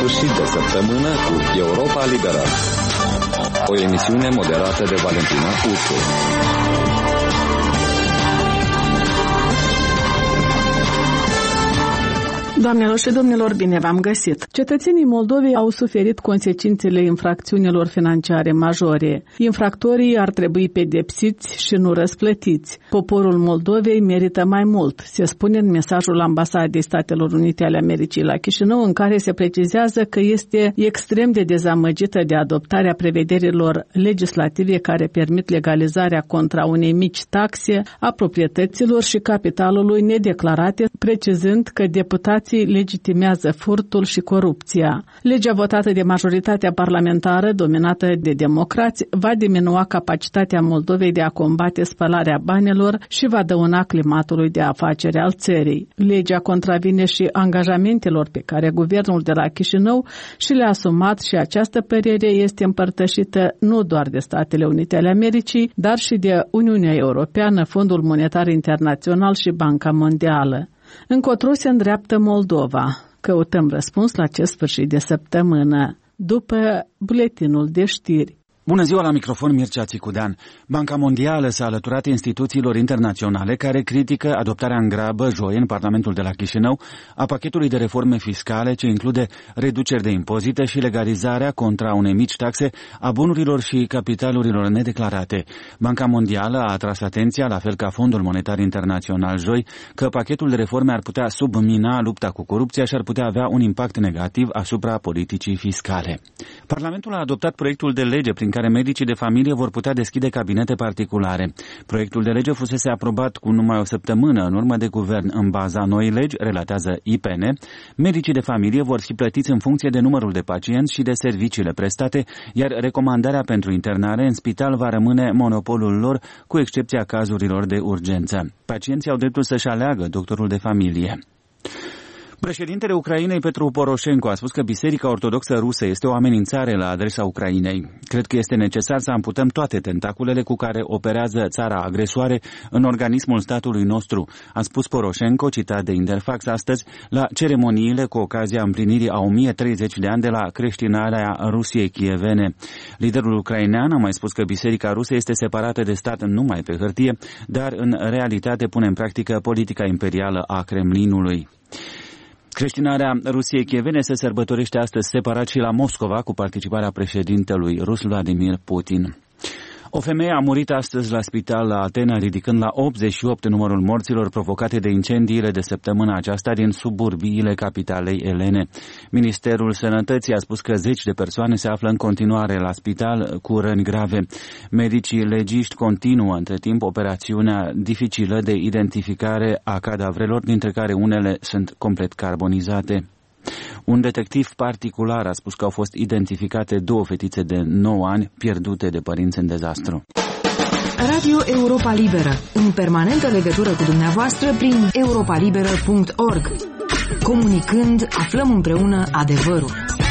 sfârșit de săptămână cu Europa Liberă. O emisiune moderată de Valentina Uțu. Doamnelor și domnilor, bine v-am găsit! Cetățenii Moldovei au suferit consecințele infracțiunilor financiare majore. Infractorii ar trebui pedepsiți și nu răsplătiți. Poporul Moldovei merită mai mult, se spune în mesajul Ambasadei Statelor Unite ale Americii la Chișinău, în care se precizează că este extrem de dezamăgită de adoptarea prevederilor legislative care permit legalizarea contra unei mici taxe a proprietăților și capitalului nedeclarate, precizând că deputații legitimează furtul și corupția. Legea votată de majoritatea parlamentară, dominată de democrați, va diminua capacitatea Moldovei de a combate spălarea banilor și va dăuna climatului de afaceri al țării. Legea contravine și angajamentelor pe care guvernul de la Chișinău și le-a asumat și această părere este împărtășită nu doar de Statele Unite ale Americii, dar și de Uniunea Europeană, Fondul Monetar Internațional și Banca Mondială. Încotro se îndreaptă Moldova. Căutăm răspuns la acest sfârșit de săptămână, după buletinul de știri. Bună ziua, la microfon Mircea Țicudean. Banca Mondială s-a alăturat instituțiilor internaționale care critică adoptarea în grabă, joi, în Parlamentul de la Chișinău, a pachetului de reforme fiscale ce include reduceri de impozite și legalizarea contra unei mici taxe a bunurilor și capitalurilor nedeclarate. Banca Mondială a atras atenția, la fel ca Fondul Monetar Internațional joi, că pachetul de reforme ar putea submina lupta cu corupția și ar putea avea un impact negativ asupra politicii fiscale. Parlamentul a adoptat proiectul de lege prin care medicii de familie vor putea deschide cabinete particulare. Proiectul de lege fusese aprobat cu numai o săptămână în urmă de guvern. În baza noii legi, relatează IPN, medicii de familie vor fi plătiți în funcție de numărul de pacienți și de serviciile prestate, iar recomandarea pentru internare în spital va rămâne monopolul lor, cu excepția cazurilor de urgență. Pacienții au dreptul să-și aleagă doctorul de familie. Președintele Ucrainei, Petru Poroșenko, a spus că Biserica Ortodoxă Rusă este o amenințare la adresa Ucrainei. Cred că este necesar să amputăm toate tentaculele cu care operează țara agresoare în organismul statului nostru, a spus Poroșenko, citat de Interfax astăzi, la ceremoniile cu ocazia împlinirii a 1030 de ani de la creștinarea Rusiei chievene. Liderul ucrainean a mai spus că Biserica Rusă este separată de stat numai pe hârtie, dar în realitate pune în practică politica imperială a Kremlinului. Creștinarea Rusiei chievene se sărbătorește astăzi separat și la Moscova, cu participarea președintelui rus Vladimir Putin. O femeie a murit astăzi la spital la Atena, ridicând la 88 numărul morților provocate de incendiile de săptămâna aceasta din suburbiile capitalei elene. Ministerul Sănătății a spus că 10 de persoane se află în continuare la spital cu răni grave. Medicii legiști continuă între timp operațiunea dificilă de identificare a cadavrelor, dintre care unele sunt complet carbonizate. Un detectiv particular a spus că au fost identificate 2 fetițe de 9 ani pierdute de părinți în dezastru. Radio Europa Liberă, în permanentă legătură cu dumneavoastră prin europalibera.org. Comunicând, aflăm împreună adevărul.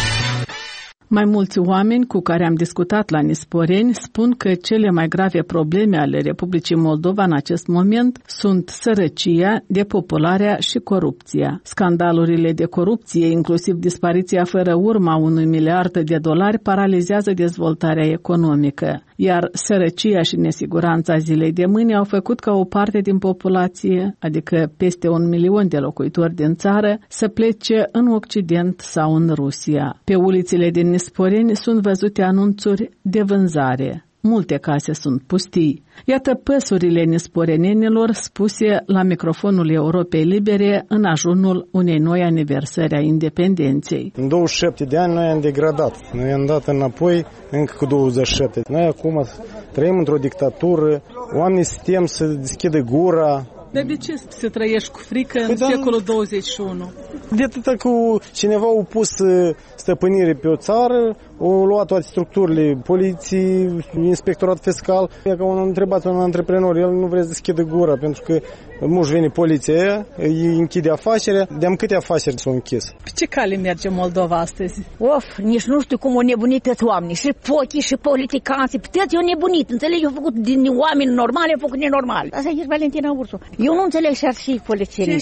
Mai mulți oameni cu care am discutat la Nisporeni spun că cele mai grave probleme ale Republicii Moldova în acest moment sunt sărăcia, depopularea și corupția. Scandalurile de corupție, inclusiv dispariția fără urmă a $1 miliard, paralizează dezvoltarea economică, iar sărăcia și nesiguranța zilei de mâine au făcut ca o parte din populație, adică peste 1 milion de locuitori din țară, să plece în Occident sau în Rusia. Pe ulițele din Nisporeni sunt văzute anunțuri de vânzare. Multe case sunt pustii. Iată păsurile nisporenenilor spuse la microfonul Europei Libere în ajunul unei noi aniversări a independenței. În 27 de ani noi am degradat. Noi am dat înapoi încă cu 27. Noi acum trăim într-o dictatură, oamenii se tem să deschidă gura. Dar de ce să trăiești cu frică în secolul 21? De atâta că cineva a pus stăpânire pe o țară, au luat toate structurile, poliții, inspectorat fiscal. Că am întrebat un antreprenor, el nu vrea să deschidă gura, pentru că muși vine poliția, îi închide afacerea. De-am câte afaceri s-au închis? Pe ce cale merge Moldova astăzi? Nici nu știu cum au nebunit toți oamenii, și pochii, și politicanții, toți au nebunit, înțelegi? Au făcut din oameni normali, au făcut nenormali. Asta e Valentina Ursu. Eu nu înțeleg și arși polițienii.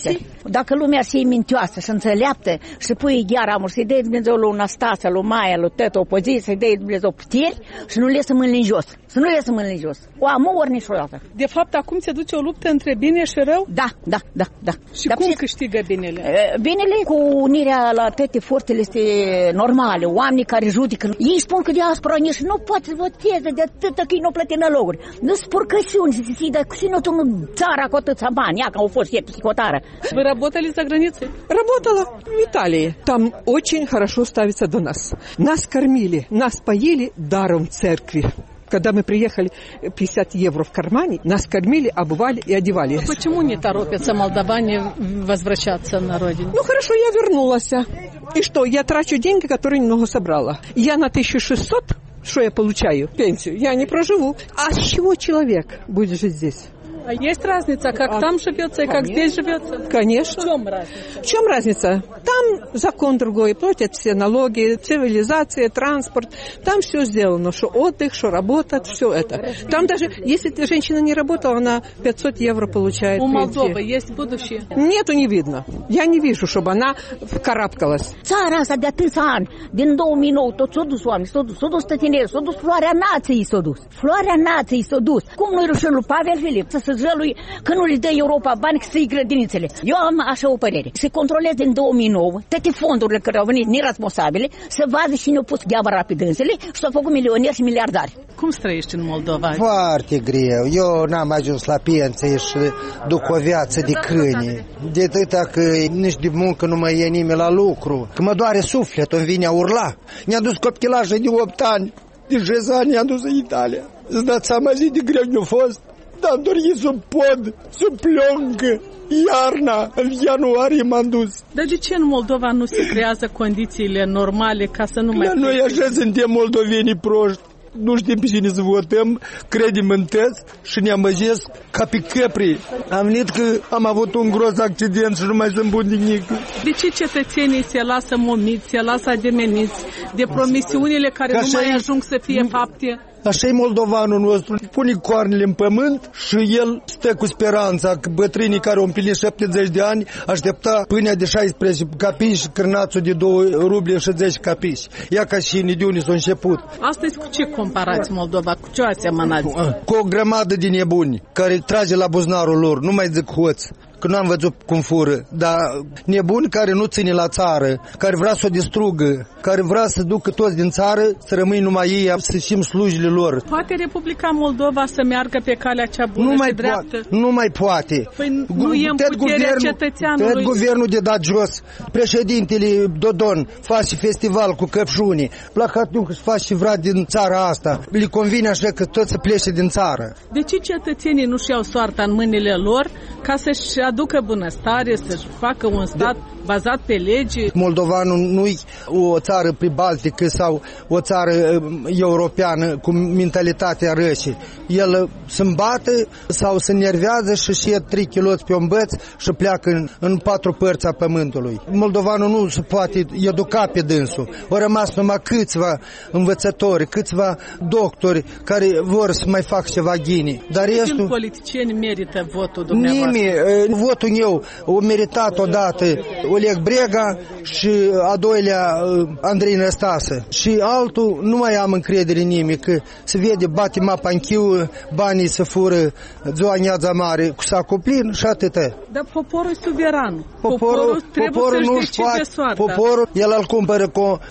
Dacă lumea ar fi mintioasă și înțeleaptă și pui gheara amur, să-i dea Dumnezeu lui Anastasia, lui Maia, lui tătă opoziție, să-i dea Dumnezeu puteri și nu le să mâinile în jos. Să nu le să mâinile în jos. O amă ori niciodată. De fapt, acum se duce o luptă între bine și rău? Da. Și cum câștigă binele? Binele cu unirea la toate forțele este normale. Oamenii care judecă, ei spun că diaspora nici nu poate să voteze de atâta că ei nu plăte naloguri. Nu spun căsiuni, să se dar cu sine în țara cu atâția bani, ia că au fost психотара. Вы работали за границей? Работала в Италии. Там очень хорошо ставится до нас. Нас кормили, нас поели даром в церкви. Когда мы приехали, 50 евро в кармане, нас кормили, обували и одевали. А почему не торопятся молдаване возвращаться на родину? Ну хорошо, я вернулась. И что, я трачу деньги, которые немного собрала. Я на 1600, что я получаю, пенсию, я не проживу. А с чего человек будет жить здесь? А есть разница, как там живется и как здесь живется? Конечно. В чем разница? В чем разница? Там закон другой, платят все налоги, цивилизация, транспорт. Там все сделано, что отдых, что работа, все это. Там даже, если женщина не работала, она 500 евро получает. У Молдовы есть будущее? Нету, не видно. Я не вижу, чтобы она вкарабкалась. Țara asta de atâția ani, din 2009, tot s-a dus oameni, s-a dus tătineri, s-a dus floarea nației, s-a dus. Floarea nației s-a dus. Cum nu-i rușine lui Pavel Filip să se jălui că nu le dă Europa bani să-i grădinițele? Eu am așa o părere. Se controlez din 2009 toate fondurile care au venit neresponsabile, să vadă și ne-au pus gheaba rapid însele și s-au făcut milionieri și miliardari. Cum trăiești în Moldova? Foarte greu. Eu n-am ajuns la pensie și duc o viață de câini. De atâta că nici de muncă nu mai e nimeni la lucru. Că mă doare sufletul, îmi vine a urla. Ne-a dus copilajă de 8 ani. De 6 ani ne-a dus în Italia. Îți dați seama zi de greu ne-a fost? Dar dormi sub pod, sub ploncă. Iarna, în ianuarie m-am dus. Dar de ce în Moldova nu se creează condițiile normale ca să nu mai... Noi așa suntem moldovenii proști. Nu știm pe cine să votăm, credem în test și ne amăjesc ca pe căpri. Am venit că am avut un gros accident și nu mai sunt bun de nimic. De ce cetățenii se lasă momiți, se lasă ademeniți de promisiunile care nu mai ajung să fie fapte? Așa e moldovanul nostru, pune coarnele în pământ și el stă cu speranța că bătrânii care au împlinit 70 de ani aștepta pâinea de 16 capici și cârnațul de 2 ruble și 10 capici. Ia ca și de unde s-a început. Astăzi cu ce comparați Moldova? Cu ce asemănați? Cu o grămadă de nebuni care trage la buzunarul lor, nu mai zic hoți. Că nu am văzut cum fură, dar nebuni care nu ține la țară, care vrea să o distrugă, care vrea să ducă toți din țară, să rămâi numai ei, să știm slujile lor. Poate Republica Moldova să meargă pe calea cea bună și dreaptă? Nu mai poate. Păi nu e în puterea cetățeanului. Tot guvernul de dat jos, președintele Dodon face festival cu căpșunii, placatul că face vrea din țara asta, le convine așa că tot să plece din țară. De ce cetățenii nu-și iau soarta în mâinile lor ca să-și aducă bunăstare, să-și facă un stat bazat pe lege? Moldovanul nu-i o țară pribaltică sau o țară europeană cu mentalitatea rășii. El se îmbate sau se nervează și ia 3 kg pe un băț și pleacă în 4 părți a pământului. Moldovanul nu se poate educa pe dânsul. Au rămas numai câțiva învățători, câțiva doctori care vor să mai facă ceva ghini. Dar restul... politicieni merită votul dumneavoastră? Votul meu o meritat odată Oleg Brega și a doilea Andrei Năstase. Și altul nu mai am încredere în nimic, că se vede, bate mapa în chiu, banii se fură, zoaneața mare cu sacul plin și atâta. Dar poporul e suveran. Poporul trebuie să-și decide soarta. Poporul, el îl cumpără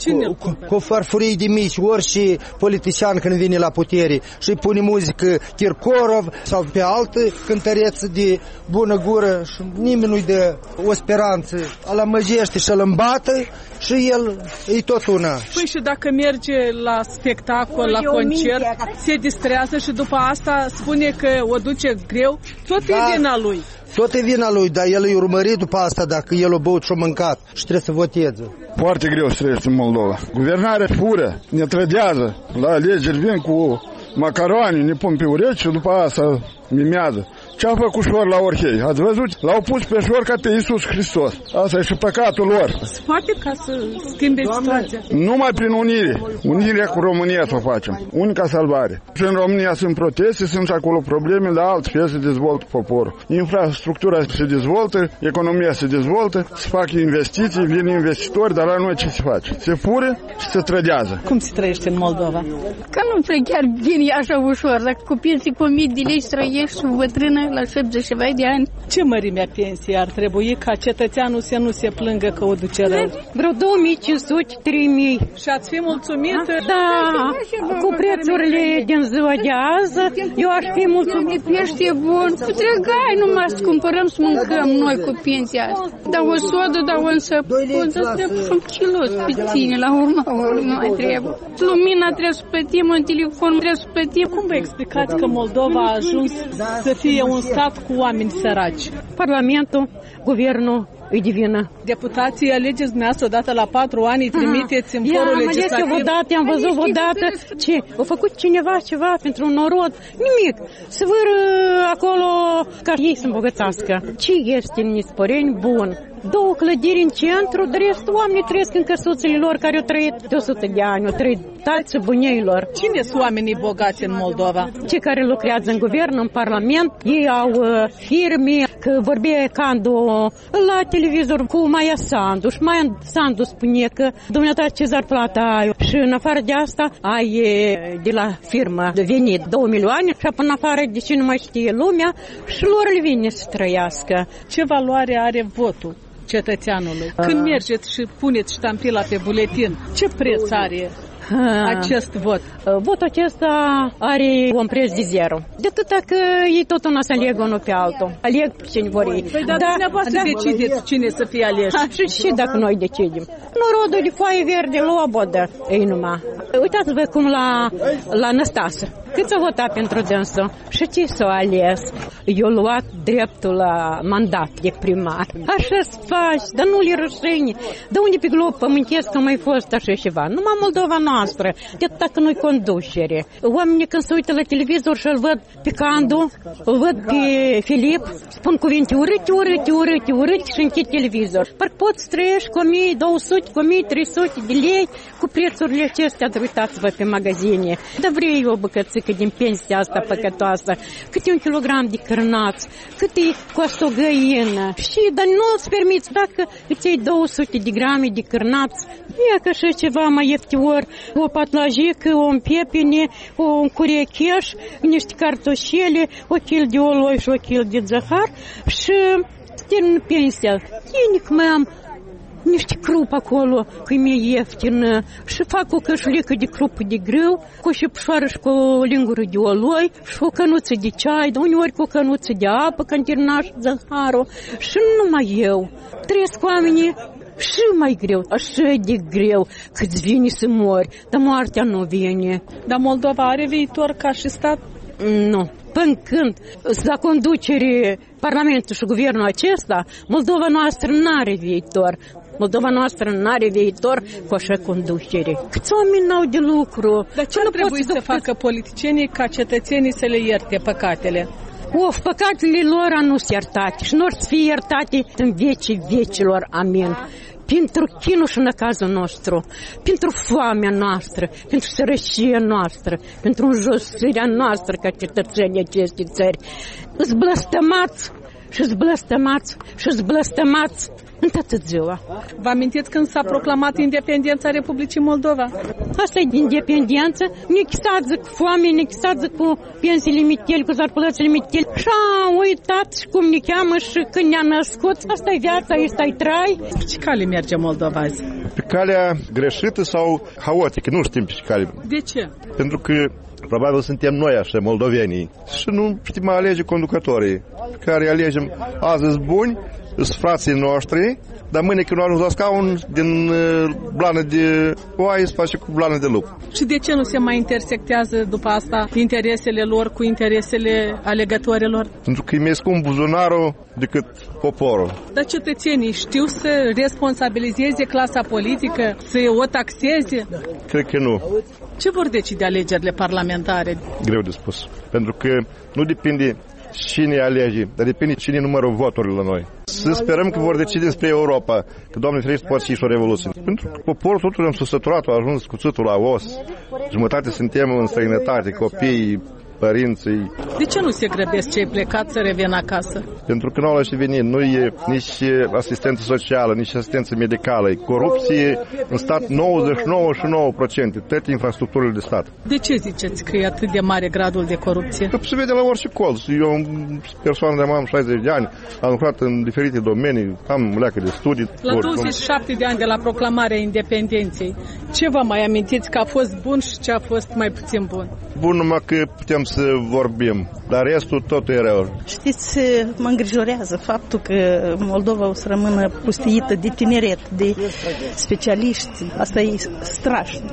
cu farfurii de mici, orice politician când vine la putere și îi pune muzică Kirkorov sau pe altă cântăreță de bună gură și nimeni nu-i dă o speranță. Îl amăgește și îl îmbată și el e tot una. Păi și dacă merge la spectacol, la concert, se distrează și după asta spune că o duce greu, tot e vina lui. Tot e vina lui, dar el e urmărit după asta dacă el o băut și-o mâncat și trebuie să voteze. Foarte greu să trăiesc în Moldova. Guvernarea fură, ne trădează, la alegeri vin cu macaroni, ne pun pe urechi și după asta mimează. Ce-a făcut șor la Orhei? Ați văzut? L-au pus pe șor ca pe Iisus Hristos. Asta e și păcatul lor. Poate ca să schimbe situația. Numai prin unire. Unirea cu România să o facem. Unica salvare. Și în România sunt proteste, sunt și acolo probleme, dar altfel se dezvoltă poporul. Infrastructura se dezvoltă, economia se dezvoltă, se fac investiții, vin investitori, dar la noi ce se face? Se fură și se trădează. Cum se trăiește în Moldova? Că nu prea chiar bine așa ușor. Dacă cu pensii cu 1000 de lei trăiești și bătrână la 70 ceva de ani. Ce mărimea pensiei ar trebui ca cetățeanul să nu se plângă că o duce rău? Vreo 2500, 3000. Și ați fi mulțumită? Da, cu prețurile din ziua de azi, eu aș fi mulțumit. Pește bun, cu tregai numai să cumpărăm să mâncăm noi cu pensia asta. Dar o sodă, dar o însăpun, să trebuie și un kilo pe tine, la urmă, nu mai trebuie. Lumina trebuie să plătim, în telefon trebuie să plătim. Cum vă explicați că Moldova a ajuns să fie un stat cu oameni săraci? Parlamentul, guvernul îi divină. Deputații alegeți dumneavoastră odată la 4 ani, îi trimiteți în forul legislativ? Am odată, am văzut odată ce a făcut cineva ceva pentru un norod. Nimic. Se vâră acolo ca ei să îmbogățească. Ce este în Nisporeni? Bun. 2 clădiri în centru, de rest oamenii trăiesc în căsuțele lor care au trăit de 100 de ani, au trăit tații buneilor. Cine sunt oamenii bogați în Moldova? Cei care lucrează în guvern, în parlament, ei au firme, că vorbea Candu la televizor cu Maia Sandu și Maia Sandu spune că dumneata Cezar Plata ai și în afară de asta ai de la firmă de venit 2 milioane și în afară de ce nu mai știe lumea și lor le vine să trăiască. Ce valoare are votul cetățeanului? Când mergeți și puneți ștampila pe buletin, ce preț are acest vot? Votul acesta are un preț de 0. De atâta că ei tot una să aleg unul pe altul. Aleg pe cine vor ei. Păi dar dumneavoastră decideți cine să fie ales. Și dacă noi decidem. Norodul de foaie verde, lobodă, ei numai. Uitați-vă cum la Năstase. Cât s-a votat pentru dânsul? Și ce s-a ales? Eu luat dreptul la mandat de primar. Așa-ți faci, dar nu le rușine. De unde pe glob pământesc că mai fost așa ceva? Numai Moldova noastră, de atâta că nu-i conducere. Oamenii când se uită la televizor și îl văd pe Candu, îl văd pe Filip, spun cuvinte urâte și închid televizor. Parcă poți trăiești cu 1200, cu 1300 de lei cu prețurile acestea, uitați-vă pe magazine. Dar vrei o bucățică din pensia asta păcătoasă, cât e 1 kilogram de cârnați, cât e costă o găină. Și, dar nu îți permiți, dacă îți iei 200 de grame de cârnați, ia că așa ceva mai ieftior, o patlajică, un pepene, un curecheș, niște cartoșele, o kil de oloi și o kil de zahăr și termin pensia. Ienic mai am niște crup acolo, că e mai ieftină, și fac o cășulică de crupă de grâu, cu o șepșoară și cu o lingură de oloi, și o cănuță de ceai, de uneori cu o cănuță de apă, când termina și zăharul, și numai eu. Trăiesc oamenii și mai greu, așa de greu, cât vine să mori, dar moartea nu vine. Dar Moldova are viitor ca și stat? Nu. Până când la conducere Parlamentul și guvernul acesta, Moldova noastră n-are viitor. Moldova noastră n-are viitor cu așa conducere. Câți oameni n-au de lucru? Dar ce nu trebuie să facă politicienii ca cetățenii să le ierte păcatele? Păcatele lor nu sunt iertate și nu or să fie iertate în vecii vecilor. Amin. Pentru chinul și năcazul nostru, pentru foamea noastră, pentru sărășia noastră, pentru înjosirea noastră ca cetățenii acestei țări. Îți blăstămați și îți blăstămați în toată ziua. Vă amintiți când s-a proclamat independența Republicii Moldova? Asta e independență, nechisață cu foame, nechisață cu pensiile miteli, cu zarplățile miteli. Și am uitat cum ne cheamă și când ne-a născut. Asta e viața, asta e trai. Pe ce cale merge Moldova azi? Pe calea greșită sau haotică, nu știm pe ce cale. De ce? Pentru că probabil suntem noi așa, moldovenii, și nu știm alege conducătorii, care alegem azi buni, sunt frații noștri, dar mâine când nu ajung la scaun, din blană de oaie se face cu blană de lup. Și de ce nu se mai intersectează după asta interesele lor cu interesele alegătorilor? Pentru că e mai scump buzunarul decât poporul. Dar cetățenii știu să responsabilizeze clasa politică, să o taxeze? Cred că nu. Ce vor decide alegerile parlamentare? Greu de spus. Pentru că nu depinde cine alege, dar depinde cine numără voturile la noi. Să sperăm că vor decide despre Europa, că, Doamne ferește, poate și o revoluție. Pentru că poporul totul am susăturat, a ajuns cuțitul la os. Jumătate suntem în străinătate, copiii, părinții. De ce nu se grăbesc cei plecați să revină acasă? Pentru că nu au și venit, nu e nici asistență socială, nici asistență medicală. E corupție în stat 99,9%, toate infrastructurile de stat. De ce ziceți că e atât de mare gradul de corupție? Că se vede la orice colț. Eu, persoană de am 60 de ani, am lucrat în diferite domenii, am leacă de studii. La 27 de ani de la proclamarea independenței, ce vă mai amintiți că a fost bun și ce a fost mai puțin bun? Bun numai că putem să vorbim, dar restul totul e rău. Știți, mă îngrijorează faptul că Moldova o să rămână pustiită de tineret, de specialiști. Asta e strașnic.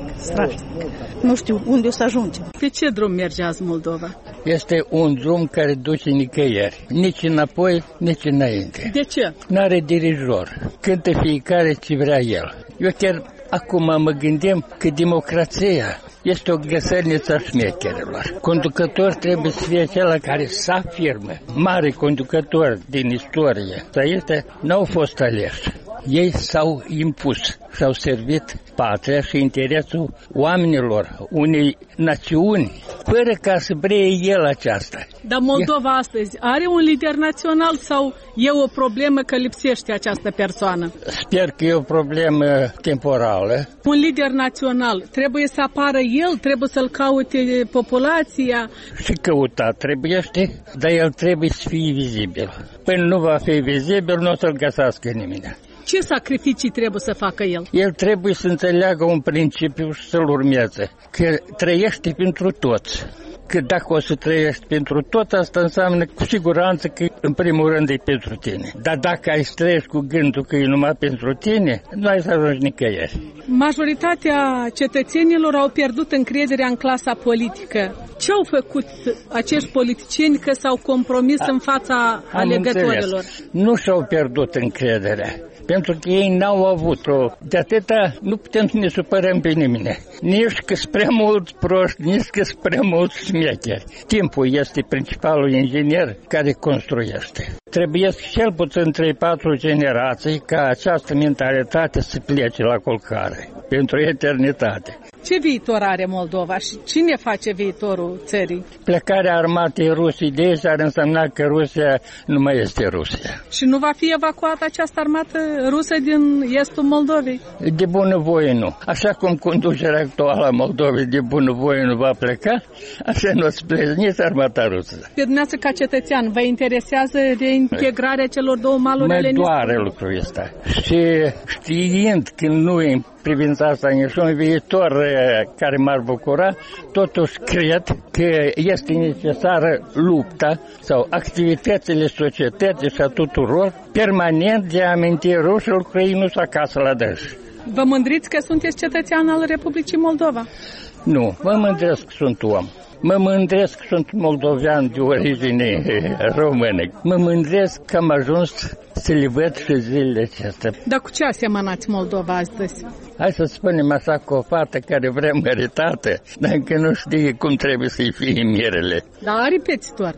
Nu știu unde o să ajungem. Pe ce drum merge azi Moldova? Este un drum care duce nicăieri. Nici înapoi, nici înainte. De ce? N-are dirijor. Cântă fiecare ce vrea el. Eu chiar acum mă gândim că democrația este o găsălniță a șmecherilor. Conducător trebuie să fie acela care să afirmă. Mari conducători din istorie, n-au fost aleși. Ei s-au impus și au servit patria și interesul oamenilor, unei națiuni, fără ca să breie el aceasta. Dar Moldova astăzi are un lider național sau e o problemă că lipsește această persoană? Sper că e o problemă temporală. Un lider național trebuie să apară el, trebuie să-l caute populația. Și căutat trebuiește, dar el trebuie să fie vizibil. Până nu va fi vizibil, nu o să-l găsească nimeni. Ce sacrificii trebuie să facă el? El trebuie să înțeleagă un principiu și să-l urmeze, că trăiește pentru toți. Că dacă o să trăiești pentru tot, asta înseamnă cu siguranță că în primul rând e pentru tine. Dar dacă ai să trăiești cu gândul că e numai pentru tine, nu ai să ajungi nicăieri. Majoritatea cetățenilor au pierdut încrederea în clasa politică. Ce au făcut acești politicieni că s-au compromis în fața alegătorilor? Nu și-au pierdut încrederea. Pentru că ei n-au avut-o. De atâta nu putem să ne supărăm pe nimeni. Nici că sunt prea mulți proști, nici că sunt prea mulți șmecheri. Timpul este principalul inginer care construiește. Trebuie cel puțin 3-4 generații ca această mentalitate să plece la culcare pentru eternitate. Ce viitor are Moldova și cine face viitorul țării? Plecarea armatei Rusiei de aici ar însemna că Rusia nu mai este Rusia. Și nu va fi evacuată această armată rusă din estul Moldovei? De bunăvoie nu. Așa cum conducerea actuală a Moldovei de bunăvoie nu va pleca, așa nu o să plece nici armata rusă. Pe dumneavoastră ca cetățean, vă interesează reintegrarea celor două maluri ale Nistru? Mă doare lucrul ăsta. Și știind că nu e în privința asta niciun viitor care m-ar bucura, totuși cred că este necesară lupta sau activitățile societății și a tuturor permanent de a aminti rușilor că ei nu sunt acasă la dâns. Vă mândriți că sunteți cetățean al Republicii Moldova? Nu, mă mândresc că sunt om. Mă mândresc că sunt moldovean de origine română. Mă mândresc că am ajuns să le văd și zilele acestea. Dar cu ce asemănați Moldova astăzi? Hai să spunem așa, cu o fată care vrea măritată, dar încă nu știe cum trebuie să-i fie mirele. Dar are pețitor.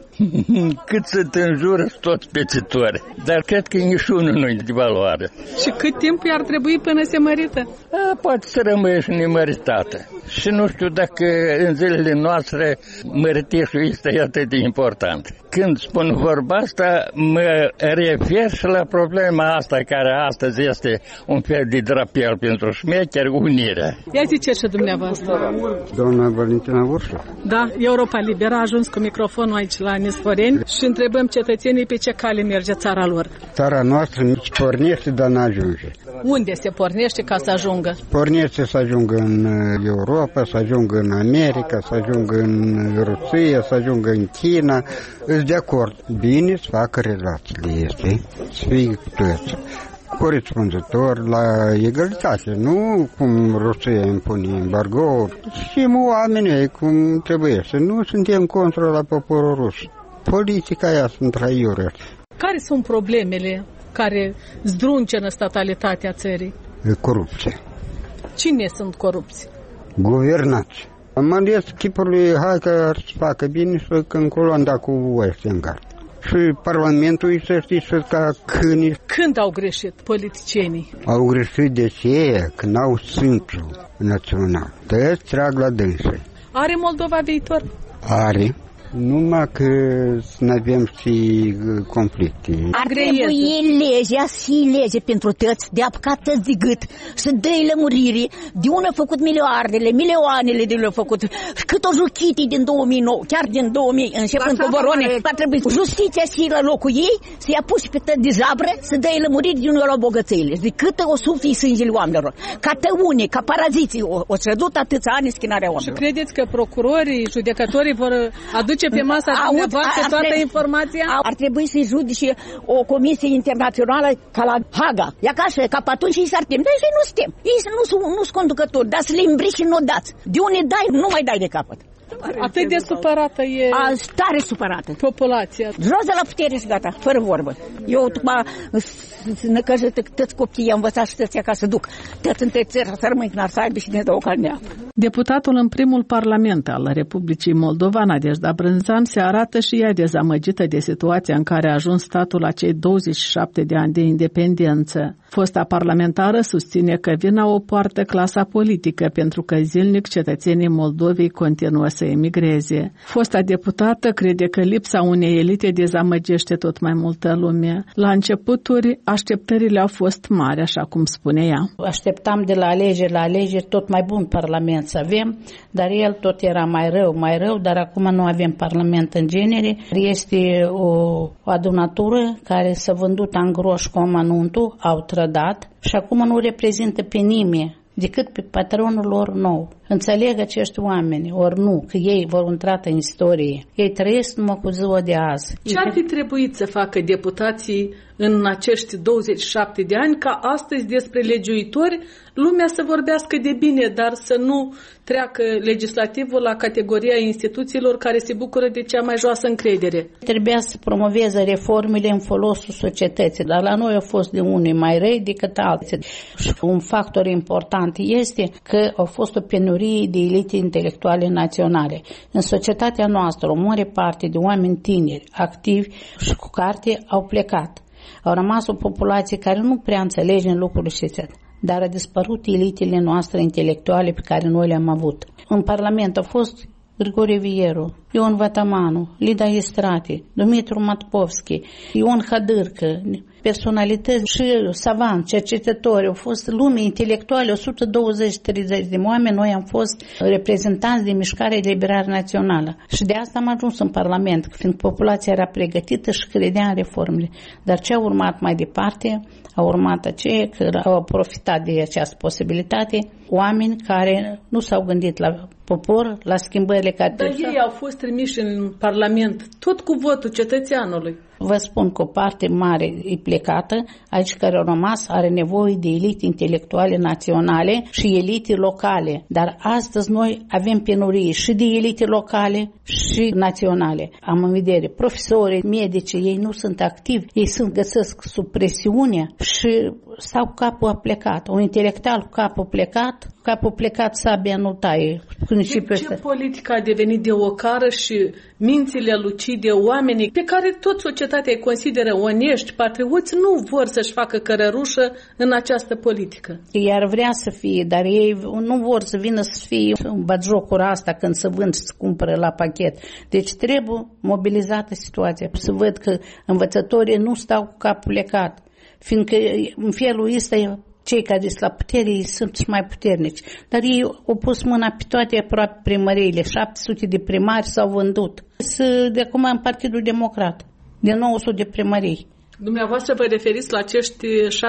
Cât sunt în jur, toți pețitori. Dar cred că niciunul nu e de valoare. Și cât timp i-ar trebui până se mărită? Poate să rămâie și nemăritată. Și nu știu dacă în zilele noastre măritișul este atât de important. Când spun vorba asta, mă refer și la problema asta care astăzi este un fel de drapel pentru șmecheri, unirea. Ia ziceți și dumneavoastră. Doamna Valentina Ursu. Da, Europa Liberă a ajuns cu microfonul aici la Nisforeni și întrebăm cetățenii pe ce cale merge țara lor. Țara noastră nici pornește, dar n-ajunge. Unde se pornește ca să ajungă? Pornește să ajungă în Europa, să ajungă în America, să ajungă în Rusia, să ajungă în China. Îți de acord. Bine să facă relațiile este, să fie cu toți corespunzător la egalitate, nu cum Rusia impune embargo. Știm oamenii cum trebuie, să nu suntem contra la poporul rus. Politica aia sunt aiure. Care sunt problemele care zdruncenă statalitatea țării? Corupție. Cine sunt corupți? Guvernați. Mă gândesc chipului, hai că ar să facă bine și că încolo am dat cu Westengard. și Parlamentul, să știți, ca câini. Când au greșit politicienii? Au greșit de ce? Că n-au simplu național. Tăiesc trag la dânsă. Are Moldova viitor? Are. Numai că să nu avem și conflicte. Ar trebui legea și lege pentru toți, de apucat toți de gât, să dă-i lămuriri, de unde au făcut milioanele de le-au făcut, cât o juchitii din 2009, chiar din 2000, începând cu Vorone, ar trebui justiția și la locul ei, să-i apuci pe tăți de zabră, să dă-i lămuriri de unde au bogățăile, de cât o sufli sângele oamenilor, ca tăune, ca paraziții, o ședut atâția ani schinarea oamenilor. Și credeți că procurorii, judecătorii vor aduce pe masa dumneavoastră toată informația? Ar trebui să-i judice o comisie internațională ca la Haga. Ia ca așa, ca pe atunci ei s-ar teme. Dar ei nu suntem. Ei nu sunt conducători, dar să le îmbrici și nu o dați. De unde dai, nu mai dai de capăt. Atât de supărată e tare supărată populația. Jos de la putere și gata, fără vorbă. Eu năcăjit toți copiii am învățat și toți ca să duc. Toți între țări să rămâi când ar să aibă și ne dau calnea. Deputatul în primul parlament al Republicii Moldova, Nadejda Brânzan, se arată și ea dezamăgită de situația în care a ajuns statul la cei 27 de ani de independență. Fosta parlamentară susține că vina o poartă clasa politică pentru că zilnic cetățenii Moldovei continuă să emigreze. Fosta deputată crede că lipsa unei elite dezamăgește tot mai multă lume. La începuturi, așteptările au fost mari, așa cum spune ea. Așteptam de la alegeri tot mai bun parlament să avem, dar el tot era mai rău, dar acum nu avem parlament în genere. Este o adunatură care s-a vândut în groș cu amănuntul, au trădat și acum nu reprezintă pe nimeni decât pe patronul lor nou. Înțeleg acești oameni, ori nu, că ei vor intra în istorie. Ei trăiesc numai cu ziua de azi. Ce ar fi trebuit să facă deputații în acești 27 de ani ca astăzi despre legiuitori lumea să vorbească de bine, dar să nu treacă legislativul la categoria instituțiilor care se bucură de cea mai joasă încredere? Trebuia să promoveze reformele în folosul societății, dar la noi au fost de unii mai răi decât alții. Un factor important este că au fost o penurie de elite intelectuale naționale. În societatea noastră, o mare parte de oameni tineri, activi și cu carte au plecat. Au rămas o populație care nu prea înțelege în lucrurile acestea, dar a dispărut elitele noastre intelectuale pe care noi le-am avut. În Parlament au fost Grigore Vieru, Ion Vatamanu, Lida Estrati, Dumitru Matkovski, Ion Hadârcă, personalități și savanți, cercetători, au fost lume intelectuale, 120-30 de oameni, noi am fost reprezentanți de mișcarea eliberare națională. Și de asta am ajuns în Parlament, fiindcă populația era pregătită și credea în reformele. Dar ce a urmat mai departe? A urmat aceea că au profitat de această posibilitate oameni care nu s-au gândit la popor, la schimbările care... Dar ei au fost trimiși în Parlament tot cu votul cetățeanului. Vă spun că o parte mare e plecată, aici care au rămas are nevoie de elite intelectuale naționale și elite locale. Dar astăzi noi avem penurie și de elite locale și naționale. Am în vedere profesorii, medici, ei nu sunt activi, ei găsesc sub presiune și stau cu capul plecat. Un intelectual cu capul plecat, sabia nu taie. Ce politică a devenit de ocară și mințile lucide oamenii pe care tot societatea îi consideră onești, patrioți, nu vor să-și facă cărărușă în această politică. Iar vrea să fie, dar ei nu vor să vină să fie în batjocura asta când se vând și se cumpără la pachet. Deci trebuie mobilizată situația. Să văd că învățătorii nu stau cu capul plecat, fiindcă în felul ăsta cei care sunt la putere sunt și mai puternici. Dar ei au pus mâna pe toate aproape primăriile. 700 de primari s-au vândut. De acum în Partidul Democrat. De 900 de primării. Dumneavoastră vă referiți la acești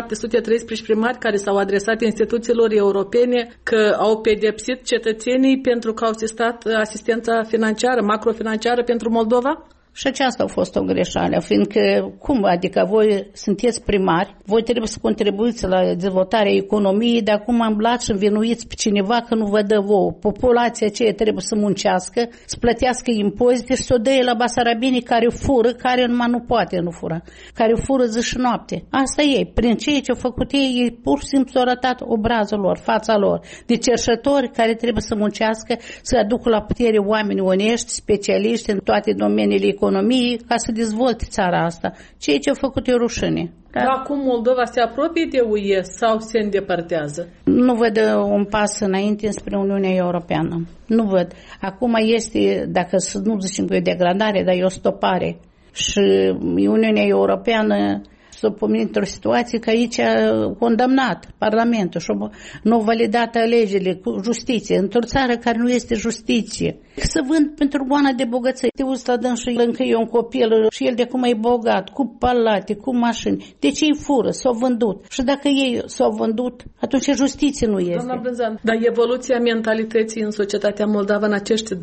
713 primari care s-au adresat instituțiilor europene că au pedepsit cetățenii pentru că au sistat asistența financiară, macrofinanciară pentru Moldova? Și aceasta a fost o greșeală, fiindcă, cum, adică voi sunteți primari, voi trebuie să contribuiți la dezvoltarea economiei, de acum îmblați și învinuiți pe cineva că nu vă dă vouă. Populația aceea trebuie să muncească, să plătească impozite și să o dea la basarabinii care fură, care numai nu poate nu fură, care fură zi și noapte. Asta e, prin ceea ce au făcut ei pur și simplu au arătat obrazul lor, fața lor, de cerșători care trebuie să muncească, să aducă la putere oameni onești, specialiști în toate domeniile economice, economie ca să dezvolte țara asta. Ceea ce a făcut e rușine. Dar acum Moldova se apropie de UE sau se îndepărtează? Nu văd un pas înainte spre Uniunea Europeană. Nu văd. Acum este, dacă să nu zicem că e o degradare, dar e o stopare. Și Uniunea Europeană s-a pomenit într-o situație că aici a condamnat Parlamentul și nu a validat alegerile cu justiție într-o țară care nu este justiție. Să vând pentru goana de bogăție. Te uiți la dâns și încă e un copil și el de cum e bogat, cu palate, cu mașini. De ce îi fură? S-au vândut. Și dacă ei s-au vândut, atunci justiție nu este. Doamna Brânzan, dar evoluția mentalității în societatea moldavă în acești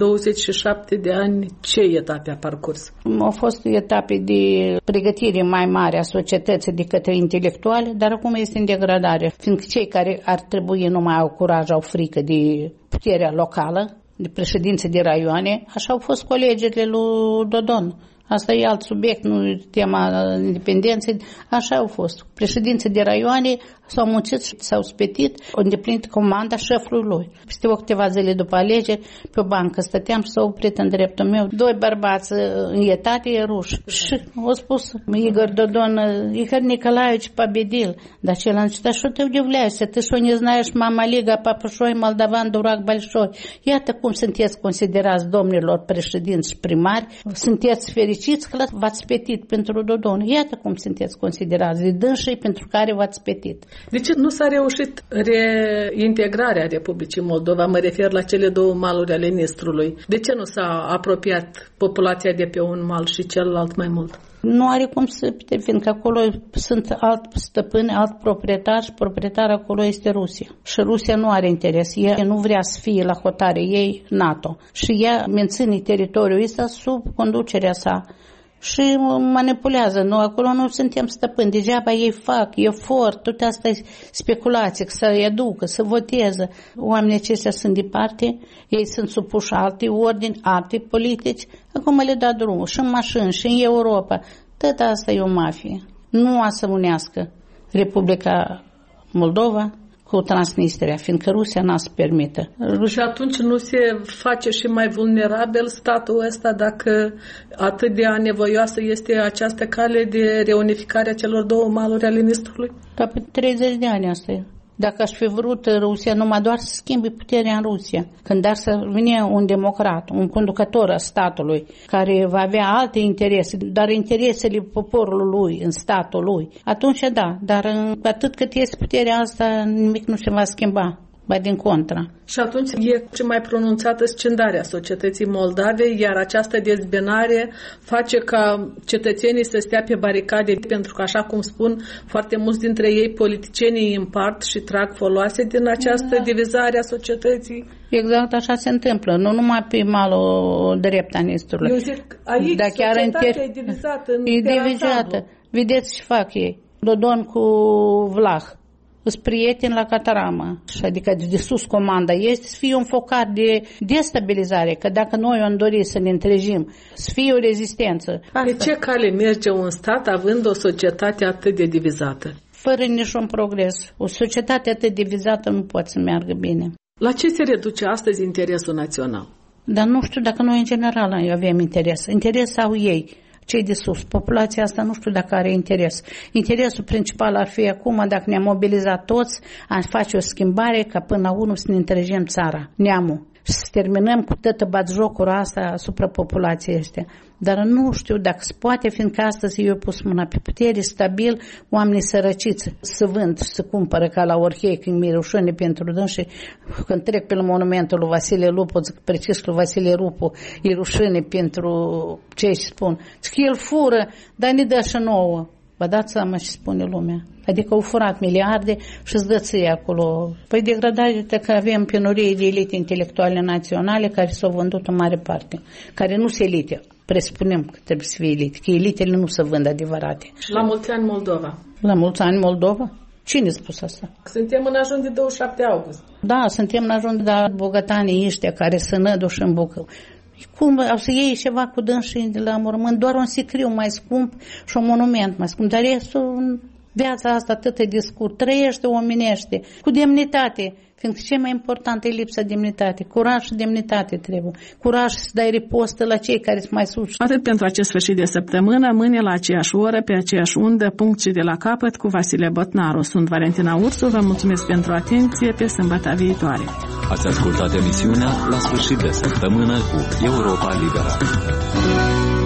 27 de ani, ce etape a parcurs? Au fost etape de pregătire mai mare a societății de către intelectuali, dar acum este în degradare, fiindcă cei care ar trebui nu mai au curaj, au frică de puterea locală, de președințe de raioane, așa au fost colegele lui Dodon. Asta e alt subiect, nu e tema independenței. Așa au fost. Președinții de raioane s-au muncit și s-au spetit, au îndeplinit comanda șefului lui. Peste câteva zile după alegeri, pe o bancă stăteam și s-au oprit în dreptul meu 2 bărbați în etate ruși. Și au spus Igor Dodon, Igor Nicolaevici победил. Dar celălalt zice, dar что ты удивляешься? Ты что не знаешь Mama Liga, Papa Șoi, Moldovan, Durac Большой? Iată cum sunteți considerați, domnilor președinți și primari. Sunteți fericiți că v-ați spetit pentru Dodon. Iată cum sunteți considerați de dânsii pentru care v-ați spetit. De ce nu s-a reușit reintegrarea Republicii Moldova? Mă refer la cele 2 maluri ale Nistrului. De ce nu s-a apropiat populația de pe un mal și celălalt mai mult? Nu are cum să, fiindcă acolo sunt alt stăpân, alt proprietar și proprietar acolo este Rusia. Și Rusia nu are interes. Ea nu vrea să fie la hotare ei NATO. Și ea menține teritoriul ăsta sub conducerea sa. Și manipulează. Noi acolo nu suntem stăpâni. Degeaba ei fac efort, tot asta e speculație, să-i aducă, să voteze. Oamenii aceștia sunt departe, ei sunt supuși alte ordini, alte politici. Acum le da drumul și în mașini, și în Europa. Tot asta e o mafie. Nu a să unească Republica Moldova cu Transnistria, fiindcă Rusia n-a să permită. Și atunci nu se face și mai vulnerabil statul ăsta dacă atât de anevoioasă este această cale de reunificare a celor 2 maluri ale Nistrului? Ca pe 30 de ani asta e. Dacă aș fi vrut Rusia numai doar să schimbe puterea în Rusia, când ar să vină un democrat, un conducător al statului, care va avea alte interese, dar interesele poporului lui, în statul lui, atunci da, dar atât cât este puterea asta, nimic nu se va schimba. Ba din contra. Și atunci e ce mai pronunțată scindarea societății moldave, iar această dezbinare face ca cetățenii să stea pe baricade, pentru că, așa cum spun, foarte mulți dintre ei, politicienii împart și trag foloase din această divizare a societății. Exact așa se întâmplă, nu numai pe malul drept a Nistrului. Eu zic, aici societatea e divizată. E divizată. Vedeți ce fac ei. Dodon cu Vlah. Sunt prieteni la Cataramă, adică de sus comanda este să fie un focar de destabilizare, că dacă noi am dorit să ne întregim, să fie o rezistență. De ce cale merge un stat având o societate atât de divizată? Fără niciun progres. O societate atât de divizată nu poate să meargă bine. La ce se reduce astăzi interesul național? Dar nu știu dacă noi în general avem interes. Interes au ei. Cei de sus. Populația asta nu știu dacă are interes. Interesul principal ar fi acum, dacă ne-am mobilizat toți, am face o schimbare ca până la unul să ne întregem țara, neamul. Și să terminăm cu toată batjocura asta asupra populației astea. Dar nu știu dacă se poate, fiindcă astăzi eu pus mâna pe putere, stabil, oamenii sărăciți să vând și să cumpără ca la orhei, când mi-e rușine pentru dânsi. Când trec pe monumentul lui Vasile Lupu, zic precis lui Vasile Lupu, e rușine pentru ce își spun. Și că el fură, dar ne dă și nouă. Vă dați seama ce spune lumea. Adică au furat miliarde și îți dă ție acolo. Păi degradare că avem penurie de elite intelectuale naționale care s-au vândut în mare parte, care nu se elite. Presupunem că trebuie să fie elite, că elitele nu se vând adevărate. Și la mulți ani Moldova. La mulți ani Moldova? Cine a spus asta? Suntem în ajun de 27 august. Da, suntem în ajun de bogătanii ăștia care se năduși în bucă. Cum au să iei ceva cu dânsii de la mormânt? Doar un sicriu mai scump și un monument mai scump. Dar restul Viața asta atât de scurt, trăiește omenește, cu demnitate. Când cel mai important e lipsa demnitate. Curaj și demnitate trebuie. Curaj să dai ripostă la cei care sunt mai sus. Atât pentru acest sfârșit de săptămână, mâine la aceeași oră, pe aceeași undă, punct și de la capăt, cu Vasile Botnaru. Sunt Valentina Ursu, vă mulțumesc pentru atenție, pe sâmbătă viitoare. Ați ascultat emisiunea La sfârșit de săptămână cu Europa Liberă.